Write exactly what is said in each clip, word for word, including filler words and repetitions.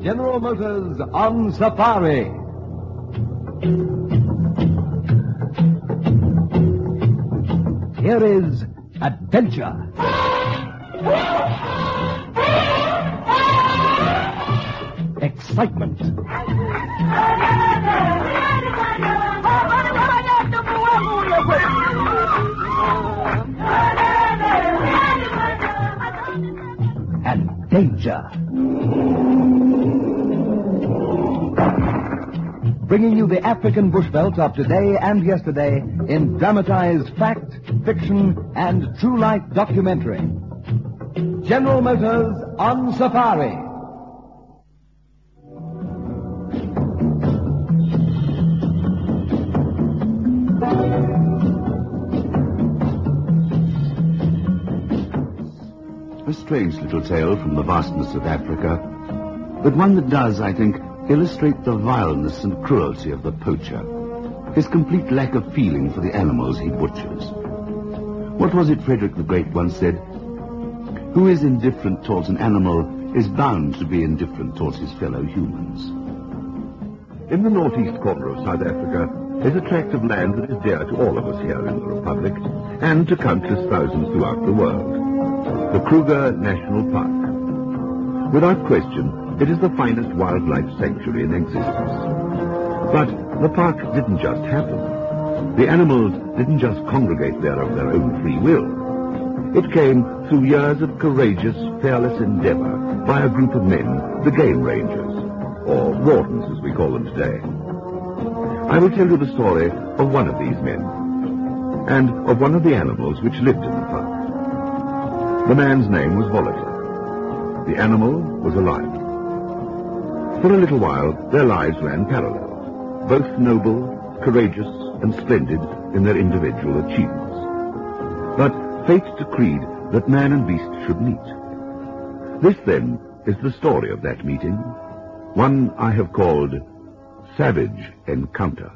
General Motors on Safari. Here is adventure. Excitement. And danger. Bringing you the African bushveld of today and yesterday in dramatized fact, fiction, and true life documentary. General Motors on Safari. A strange little tale from the vastness of Africa, but one that does, I think, illustrate the vileness and cruelty of the poacher, his complete lack of feeling for the animals he butchers. What was it Frederick the Great once said? Who is indifferent towards an animal is bound to be indifferent towards his fellow humans. In the northeast corner of South Africa is a tract of land that is dear to all of us here in the Republic, and to countless thousands throughout the world. The Kruger National Park. Without question, it is the finest wildlife sanctuary in existence. But the park didn't just happen. The animals didn't just congregate there of their own free will. It came through years of courageous, fearless endeavor by a group of men, the game rangers, or wardens as we call them today. I will tell you the story of one of these men, and of one of the animals which lived in the park. The man's name was Volata. The animal was alive. For a little while, their lives ran parallel, both noble, courageous, and splendid in their individual achievements. But fate decreed that man and beast should meet. This, then, is the story of that meeting, one I have called Savage Encounter.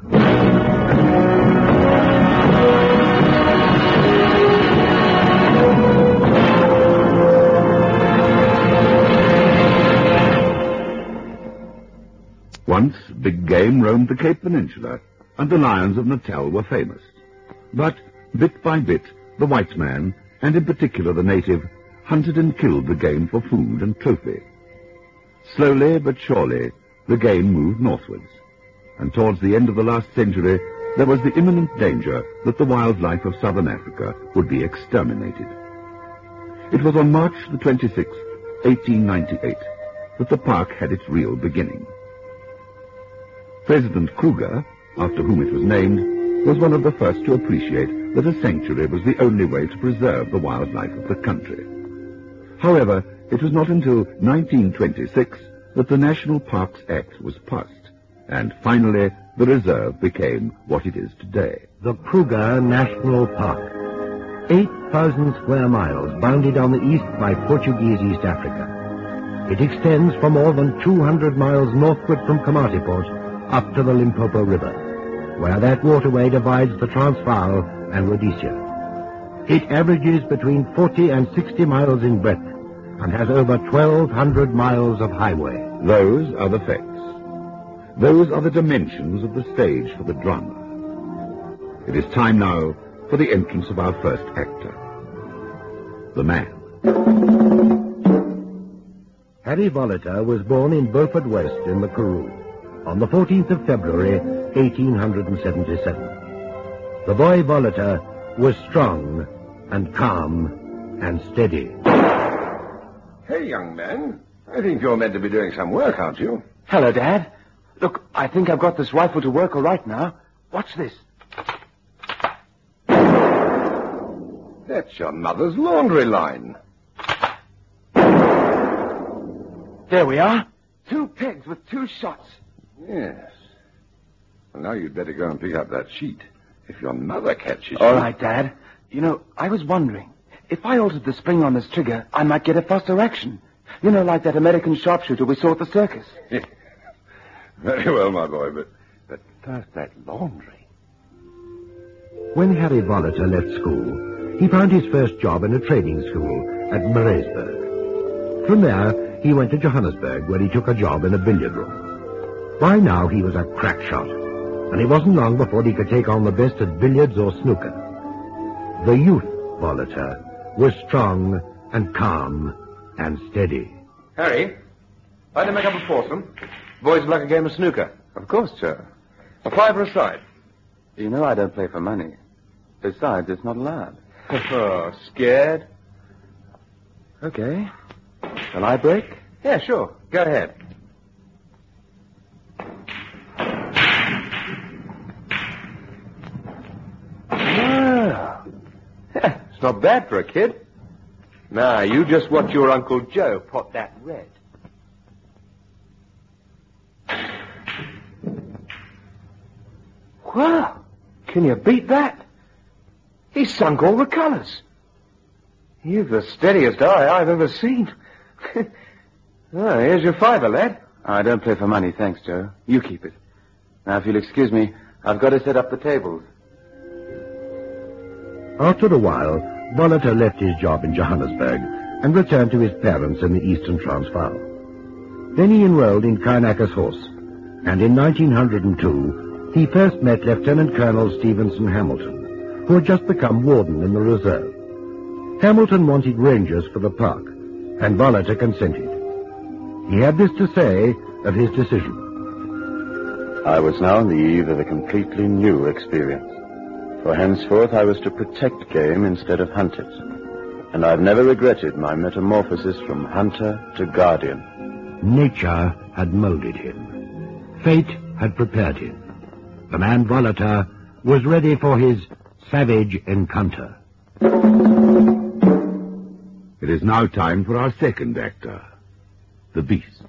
Once, big game roamed the Cape Peninsula, and the lions of Natal were famous. But, bit by bit, the white man, and in particular the native, hunted and killed the game for food and trophy. Slowly but surely, the game moved northwards, and towards the end of the last century, there was the imminent danger that the wildlife of southern Africa would be exterminated. It was on March the twenty-sixth, eighteen ninety-eight, that the park had its real beginning. President Kruger, after whom it was named, was one of the first to appreciate that a sanctuary was the only way to preserve the wildlife of the country. However, it was not until nineteen twenty-six that the National Parks Act was passed, and finally the reserve became what it is today. The Kruger National Park. eight thousand square miles bounded on the east by Portuguese East Africa. It extends for more than two hundred miles northward from Komatipoort up to the Limpopo River, where that waterway divides the Transvaal and Rhodesia. It averages between forty and sixty miles in breadth and has over twelve hundred miles of highway. Those are the facts. Those are the dimensions of the stage for the drama. It is time now for the entrance of our first actor, the man. Harry Volata was born in Beaufort West in the Karoo on the fourteenth of February, eighteen seventy-seven. The boy Volata was strong and calm and steady. Hey, young man. I think you're meant to be doing some work, aren't you? Hello, Dad. Look, I think I've got this rifle to work all right now. Watch this. That's your mother's laundry line. There we are. Two pegs with two shots. Yes. Well, now you'd better go and pick up that sheet. If your mother catches you... All right, Dad. You know, I was wondering, if I altered the spring on this trigger, I might get a faster action. You know, like that American sharpshooter we saw at the circus. Very well, my boy, but, but first that laundry. When Harry Volata left school, he found his first job in a trading school at Maresburg. From there, he went to Johannesburg, where he took a job in a billiard room. By now he was a crack shot, and it wasn't long before he could take on the best at billiards or snooker. The youth Volater was strong and calm and steady. Harry, like to make up a foursome? Boys would like a game of snooker. Of course, Joe. A fiver a side. You know I don't play for money. Besides, it's not allowed. Oh, scared? Okay. Shall I break? Yeah, sure. Go ahead. Wow. It's not bad for a kid. Now, you just watch your Uncle Joe pot that red. Wow. Can you beat that? He's sunk all the colours. You've the steadiest eye I've ever seen. Oh, here's your fiver, lad. I don't play for money, thanks, Joe. You keep it. Now, if you'll excuse me, I've got to set up the tables. After a while, Volater left his job in Johannesburg and returned to his parents in the eastern Transvaal. Then he enrolled in Kynacker's horse, and in nineteen oh two he first met Lieutenant Colonel Stevenson Hamilton, who had just become warden in the reserve. Hamilton wanted rangers for the park, and Volater consented. He had this to say of his decision. I was now on the eve of a completely new experience. For henceforth I was to protect game instead of hunt it. And I've never regretted my metamorphosis from hunter to guardian. Nature had molded him. Fate had prepared him. The man Volater was ready for his savage encounter. It is now time for our second actor, the Beast.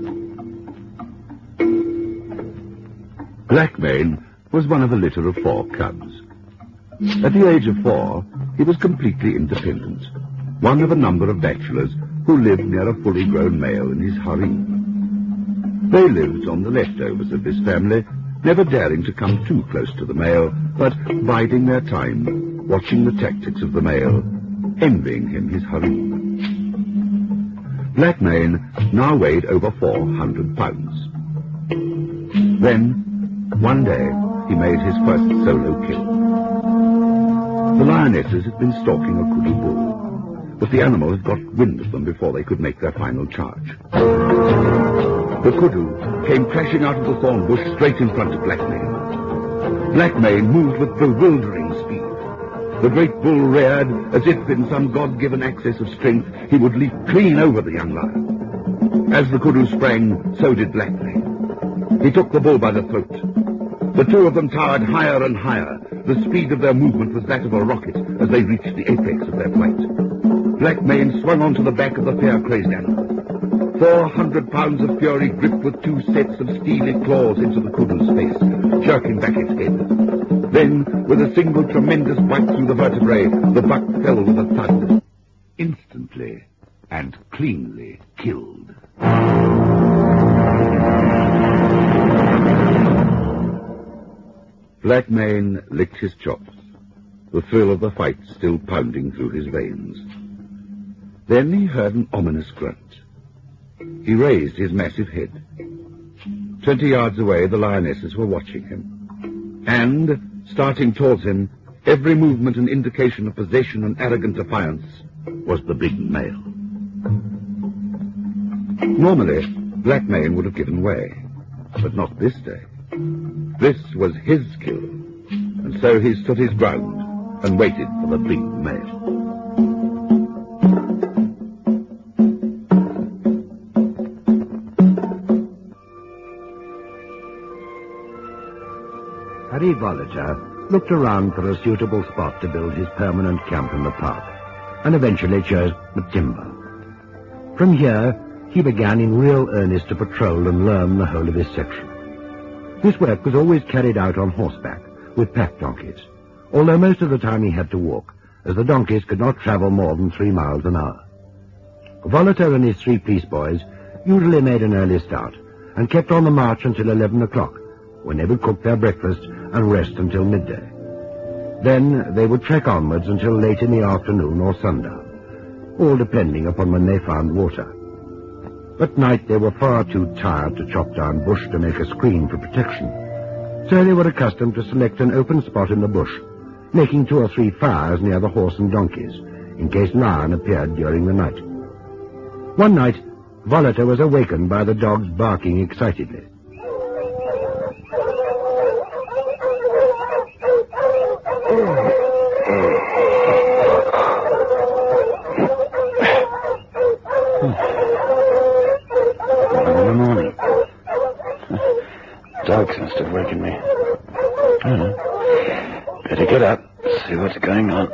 Blackmane was one of a litter of four cubs. At the age of four, he was completely independent, one of a number of bachelors who lived near a fully grown male in his harem. They lived on the leftovers of this family, never daring to come too close to the male, but biding their time, watching the tactics of the male, envying him his harem. Blackmane now weighed over four hundred pounds. Then, one day, he made his first solo kill. The lionesses had been stalking a kudu bull, but the animal had got wind of them before they could make their final charge. The kudu came crashing out of the thorn bush straight in front of Blackmane. Blackmane moved with bewildering speed. The great bull reared as if in some God-given access of strength he would leap clean over the young lion. As the kudu sprang, so did Blackmane. He took the bull by the throat. The two of them towered higher and higher. The speed of their movement was that of a rocket as they reached the apex of their flight. Blackmane swung onto the back of the fear-crazed animal. Four hundred pounds of fury gripped with two sets of steely claws into the kudu's face, jerking back its head. Then, with a single tremendous bite through the vertebrae, the buck fell with a thud. Instantly and cleanly killed. Blackmane licked his chops, the thrill of the fight still pounding through his veins. Then he heard an ominous grunt. He raised his massive head. Twenty yards away, the lionesses were watching him. And, starting towards him, every movement an indication of possession and arrogant defiance, was the big male. Normally, Blackmane would have given way, but not this day. This was his kill, and so he stood his ground and waited for the big male. Harry Volater looked around for a suitable spot to build his permanent camp in the park, and eventually chose Matimba. From here, he began in real earnest to patrol and learn the whole of his section. This work was always carried out on horseback, with pack donkeys, although most of the time he had to walk, as the donkeys could not travel more than three miles an hour. Volater and his three police boys usually made an early start, and kept on the march until eleven o'clock, when they would cook their breakfast and rest until midday. Then they would trek onwards until late in the afternoon or sundown, all depending upon when they found water. At night they were far too tired to chop down bush to make a screen for protection. So they were accustomed to select an open spot in the bush, making two or three fires near the horse and donkeys, in case lion appeared during the night. One night, Volata was awakened by the dogs barking excitedly. In the morning. Dogs must have wakened me. Oh, better get up, see what's going on.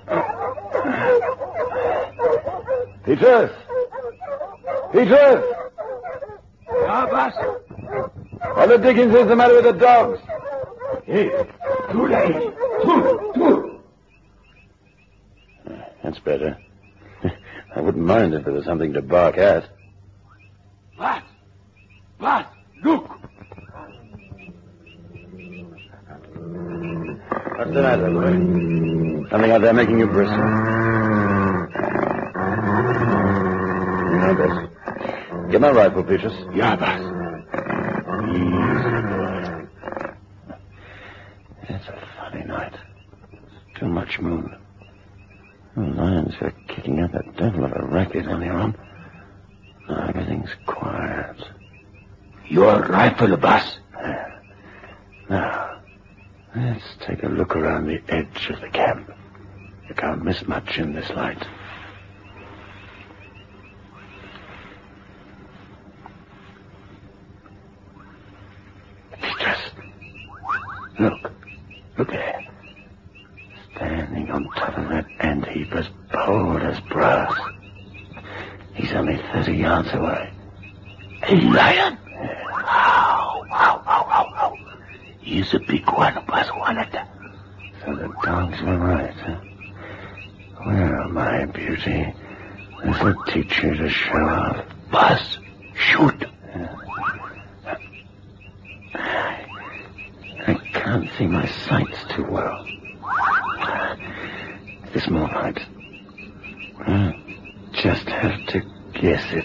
Peters! Peters! Yeah, boss? What the dickens is the matter with the dogs? Hey, too late. Too, too. That's better. I wouldn't mind if there was something to bark at. Boss! Boss, look! What's the matter, boy? Something out there making you bristle. Now this. Get my rifle, Petrus. Yeah, boss. Easy, boy. It's a funny night. Too much moon. The lions are kicking up a devil of a racket on their own. Now everything's quiet. Your rifle, boss. Now, let's take a look around the edge of the camp. You can't miss much in this light. Petrus, look. Look there. Standing on top of that ant heap as bold as brass. He's only thirty yards away. A lion? Ow, ow, ow, ow, ow. He's a big one, Boss Volata. So the dogs were right, huh? Well, my beauty, this'll teach you to show off. Boss, shoot. I can't see my sights too well. This moonlight. I just have to guess it.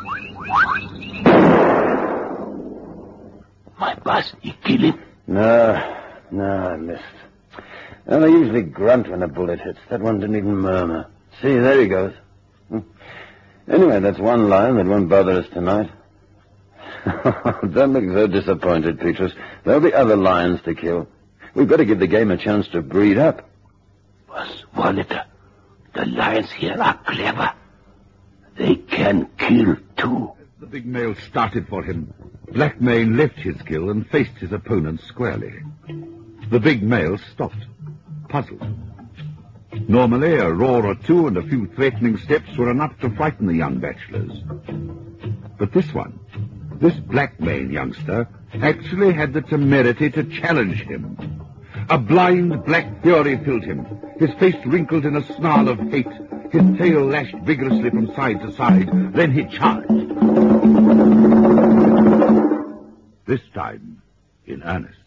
My boss, he kill him? No, no, I missed. And I usually grunt when a bullet hits. That one didn't even murmur. See, there he goes. Anyway, that's one lion that won't bother us tonight. Don't look so disappointed, Petrus. There'll be other lions to kill. We've got to give the game a chance to breed up. Boss Volata, the lions here are clever. They can kill, too. The big male started for him. Blackmane left his kill and faced his opponent squarely. The big male stopped, puzzled. Normally, a roar or two and a few threatening steps were enough to frighten the young bachelors. But this one, this Blackmane youngster, actually had the temerity to challenge him. A blind black fury filled him, his face wrinkled in a snarl of hate, his tail lashed vigorously from side to side. Then he charged. This time, in earnest.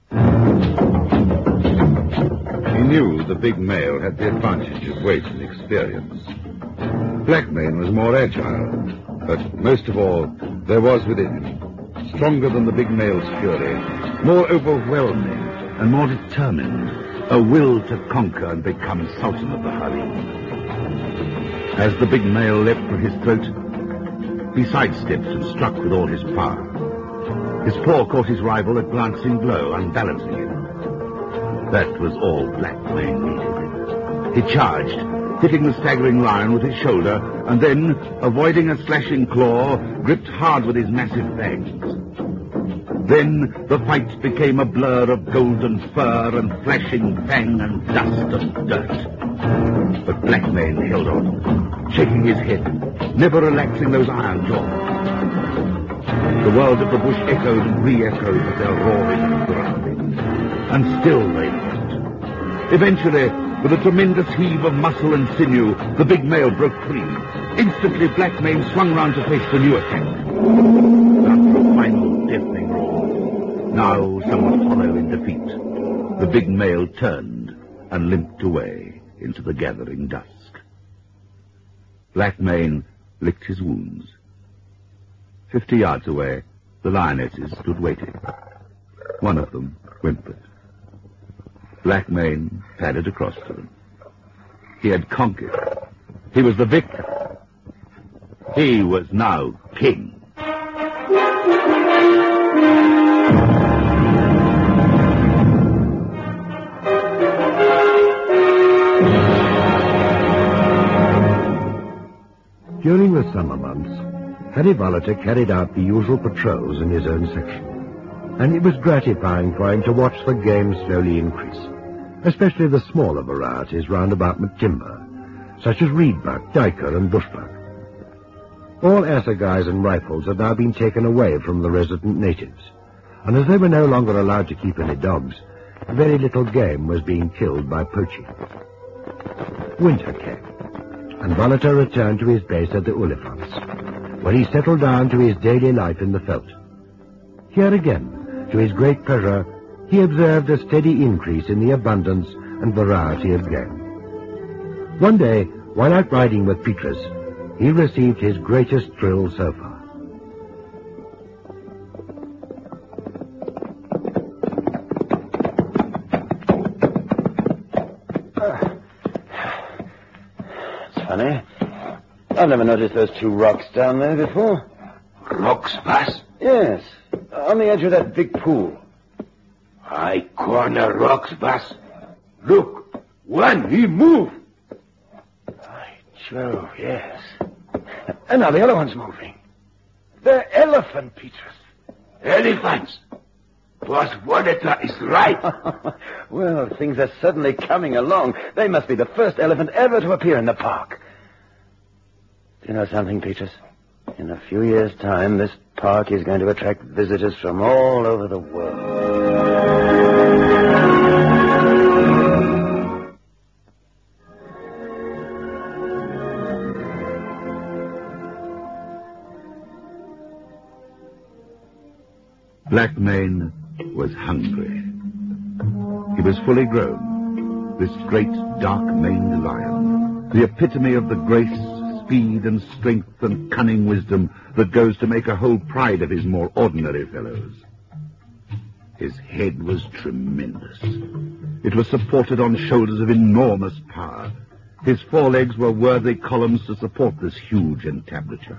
He knew the big male had the advantage of weight and experience. Blackmane was more agile, but most of all, there was within him, stronger than the big male's fury, more overwhelming and more determined, a will to conquer and become sultan of the harem. As the big male leapt for his throat, he sidestepped and struck with all his power. His paw caught his rival a glancing blow, unbalancing him. That was all Blackmane needed. He charged, hitting the staggering lion with his shoulder, and then, avoiding a slashing claw, gripped hard with his massive fangs. Then the fight became a blur of golden fur and flashing fang and dust and dirt. But Blackmane held on, shaking his head, never relaxing those iron jaws. The world of the bush echoed and re-echoed with their roaring and growling. And still they fought. Eventually, with a tremendous heave of muscle and sinew, the big male broke free. Instantly, Blackmane swung round to face the new attack. After a final deafening roar, now somewhat hollow in defeat, the big male turned and limped away into the gathering dusk. Blackmane licked his wounds. Fifty yards away, the lionesses stood waiting. One of them whimpered. Black Mane padded across to them. He had conquered. He was the victor. He was now king. During the summer months, Harry Volater carried out the usual patrols in his own section, and it was gratifying for him to watch the game slowly increase, especially the smaller varieties round about Matimba, such as reedbuck, duiker, and bushbuck. All assegais and rifles had now been taken away from the resident natives, and as they were no longer allowed to keep any dogs, very little game was being killed by poaching. Winter came, and Volater returned to his base at the Olifants, where he settled down to his daily life in the veldt. Here again, to his great pleasure, he observed a steady increase in the abundance and variety of game. One day, while out riding with Petrus, he received his greatest thrill so far. Funny. I've never noticed those two rocks down there before. Rocks, Bass? Yes, on the edge of that big pool. I corner rocks, Bass. Look, one, he move. By Jove, yes. And now the other one's moving. They're elephant, Petrus. Elephants. Boss Volater is right. Well, things are suddenly coming along. They must be the first elephant ever to appear in the park. Do you know something, Petrus? In a few years' time, this park is going to attract visitors from all over the world. Black Mane was hungry. He was fully grown, this great dark-maned lion, the epitome of the grace, speed, and strength and cunning wisdom that goes to make a whole pride of his more ordinary fellows. His head was tremendous. It was supported on shoulders of enormous power. His forelegs were worthy columns to support this huge entablature.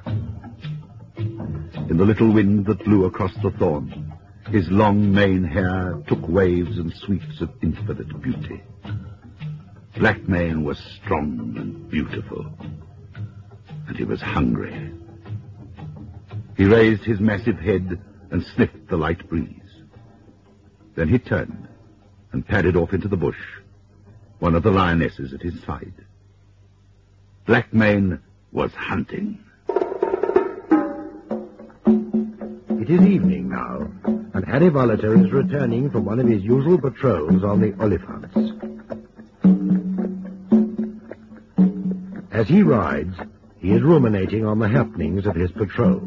In the little wind that blew across the thorn, his long mane hair took waves and sweeps of infinite beauty. Black Mane was strong and beautiful, and he was hungry. He raised his massive head and sniffed the light breeze. Then he turned and padded off into the bush, one of the lionesses at his side. Black Mane was hunting. It is evening now, and Harry Volater is returning from one of his usual patrols on the Olifants. As he rides, he is ruminating on the happenings of his patrol.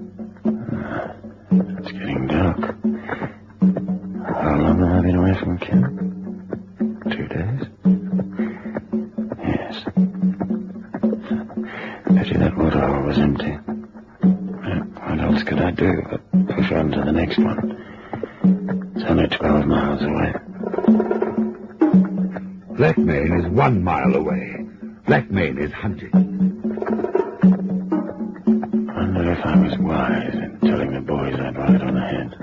It's getting dark. How long have I been away from camp? Two days? Yes. Pity that waterhole was empty. What else could I do but push on to the next one? It's only twelve miles away. Black Mane is one mile away. Black Mane is hunting. I wonder if I was wise in telling the boys I'd ride on ahead.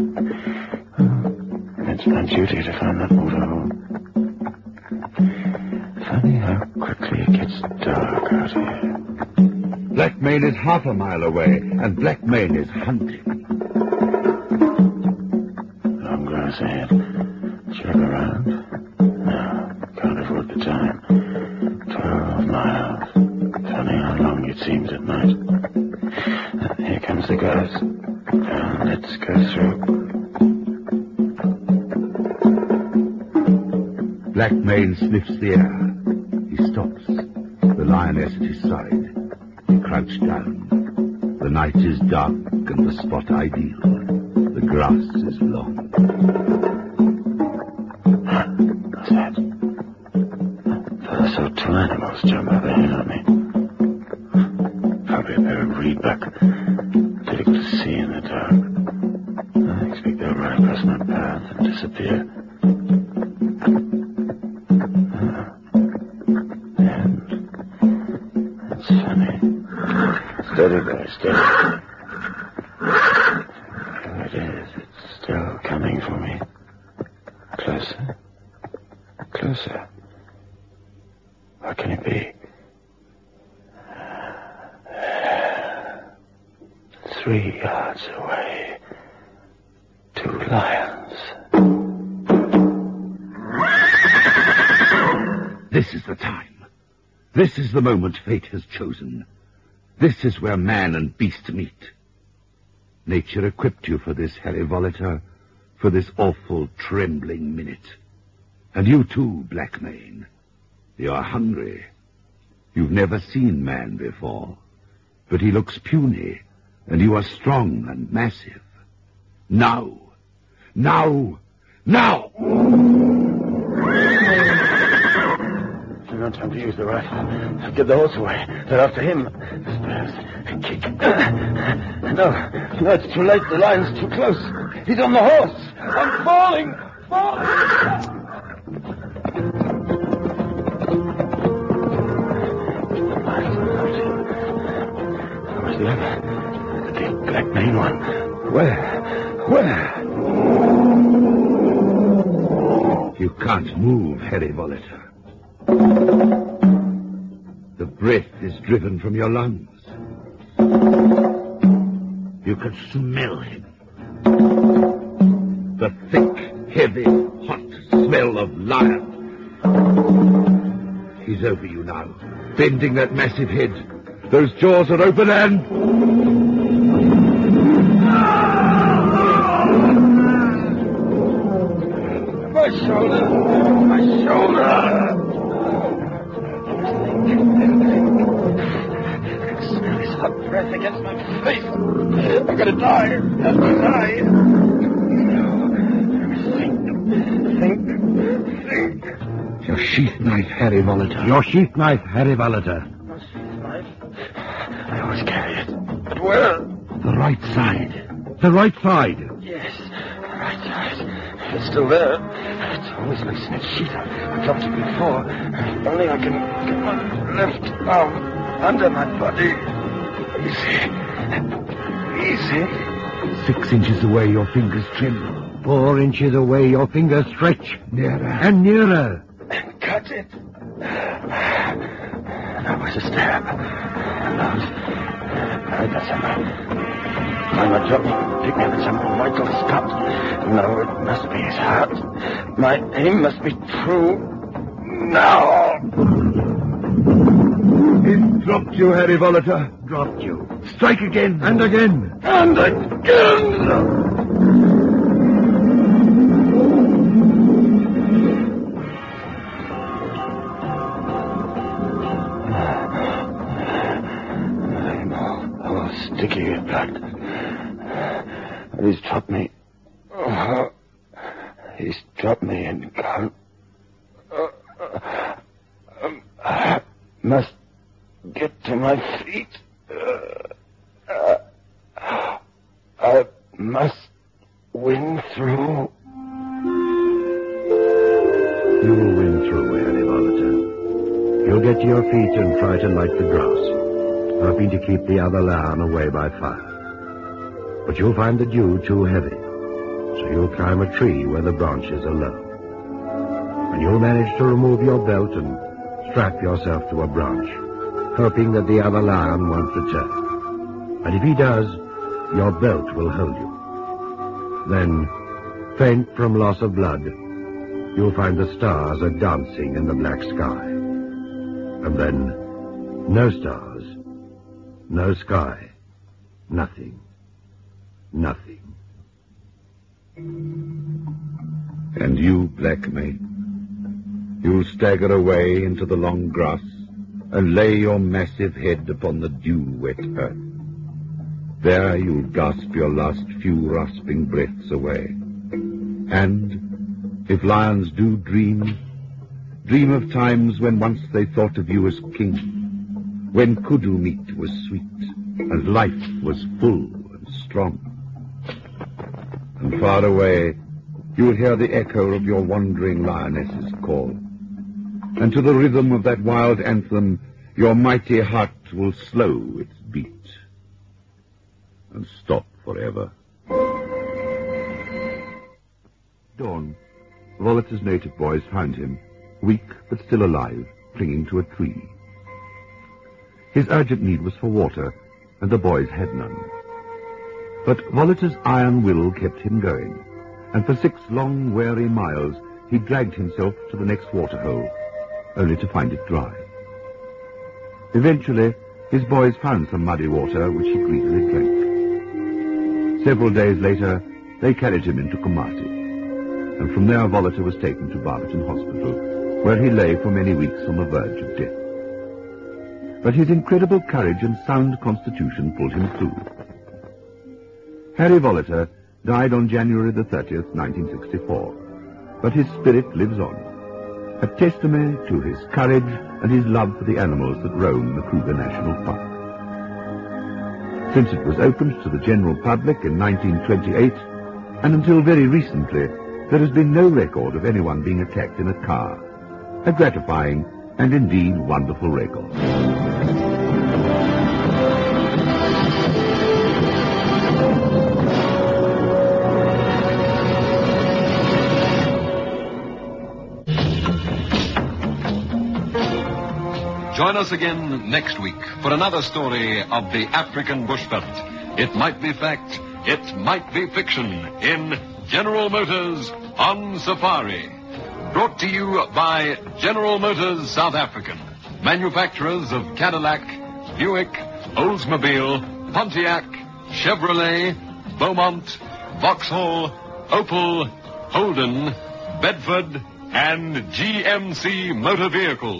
It's my duty to find that waterhole. Funny how quickly it gets dark out here. Black Mane is half a mile away, and Black Mane is hunting. Long grass ahead. Check around. No, can't afford the time. Twelve miles. Funny how long it seems at night. Here comes the guards. Now, let's go through. Black Mane sniffs the air. He stops. The lioness at his side. He crouched down. The night is dark and the spot ideal. The grass is long. What's that? I saw two animals jump overhead on me. Probably a pair of reedbuck. Difficult to disappear. It's funny. Steady there, steady. There it is. It's still coming for me. Closer. Closer. What can it be? Three yards away. Two lions. This is the time. This is the moment fate has chosen. This is where man and beast meet. Nature equipped you for this, Harry Volater, for this awful, trembling minute. And you too, Blackmane. You are hungry. You've never seen man before, but he looks puny, and you are strong and massive. Now! Now! Now! No time to use the rifle. Get the horse away. They're after him. Spurs. Kick. No. No, it's too late. The lion's too close. He's on the horse. I'm falling. Falling. The lion's not him. Where's the other? The big black main one. Where? Where? You can't move, Harry Volater. The breath is driven from your lungs. You can smell him. The thick, heavy, hot smell of lion. He's over you now, bending that massive head. Those jaws are open and... My shoulder! My shoulder! Smell his hot breath against my face. I'm gonna die. I'm gonna die. Think, think, think. Your sheath knife, Harry Volater. Your sheath knife, Harry Volater. My sheath knife? I always carry it. But where? The right side. The right side. Yes, right side. It's still there. It's always loose in its sheath. I dropped it before. If only I can get my left arm under my body. Easy. Easy. Six inches away, your fingers tremble. Four inches away, your fingers stretch. Nearer. And nearer. And cut it. Now where's the stab? Nose. I got somewhere. I'm not joking. Pick me up at some vital spot. No, it must be his heart. My aim must be true. Now! He's dropped you, Harry Volater. Dropped you. Strike again. And again. And again! I'm all, all sticky with blood. He's dropped me. Oh, he's dropped me and gone. Uh, uh, um, I must get to my feet. Uh, uh, I must win through. You will win through, Harry Volater. You'll get to your feet and try to light the grass, hoping to keep the other lion away by fire. But you'll find the dew too heavy, so you'll climb a tree where the branches are low. And you'll manage to remove your belt and strap yourself to a branch, hoping that the other lion won't return. And if he does, your belt will hold you. Then, faint from loss of blood, you'll find the stars are dancing in the black sky. And then, no stars, no sky, nothing. Nothing. And you, Blackmane, you'll stagger away into the long grass and lay your massive head upon the dew-wet earth. There you'll gasp your last few rasping breaths away. And, if lions do dream, dream of times when once they thought of you as king, when kudu meat was sweet and life was full and strong. And far away, you will hear the echo of your wandering lioness's call. And to the rhythm of that wild anthem, your mighty heart will slow its beat and stop forever. Dawn, Volita's native boys found him, weak but still alive, clinging to a tree. His urgent need was for water, and the boys had none. But Volita's iron will kept him going, and for six long, weary miles he dragged himself to the next waterhole, only to find it dry. Eventually, his boys found some muddy water, which he greedily drank. Several days later, they carried him into Komati, and from there Volita was taken to Barberton Hospital, where he lay for many weeks on the verge of death. But his incredible courage and sound constitution pulled him through. Harry Volita died on January the thirtieth, nineteen sixty-four, but his spirit lives on, a testimony to his courage and his love for the animals that roam the Kruger National Park. Since it was opened to the general public in nineteen twenty-eight, and until very recently, there has been no record of anyone being attacked in a car, a gratifying and indeed wonderful record. Join us again next week for another story of the African bushveld. It might be fact, it might be fiction, in General Motors on Safari. Brought to you by General Motors South African, manufacturers of Cadillac, Buick, Oldsmobile, Pontiac, Chevrolet, Beaumont, Vauxhall, Opel, Holden, Bedford, and G M C motor vehicles.